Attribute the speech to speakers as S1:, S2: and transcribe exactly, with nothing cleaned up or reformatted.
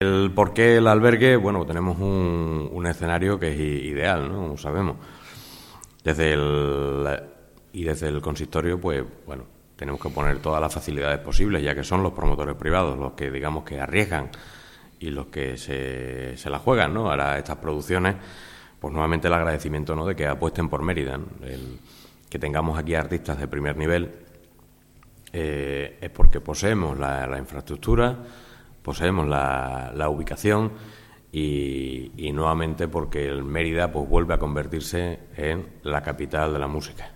S1: El por qué el albergue, bueno, tenemos un, un escenario que es ideal, ¿no? Como sabemos. Desde el, y desde el consistorio, pues, bueno, tenemos que poner todas las facilidades posibles, ya que son los promotores privados los que, digamos, que arriesgan y los que se, se la juegan, ¿no? Ahora estas producciones, pues nuevamente el agradecimiento, ¿no?, de que apuesten por Mérida, ¿no? El, que tengamos aquí artistas de primer nivel eh, es porque poseemos la, la infraestructura, poseemos la, la ubicación y, y nuevamente porque el Mérida pues vuelve a convertirse en la capital de la música.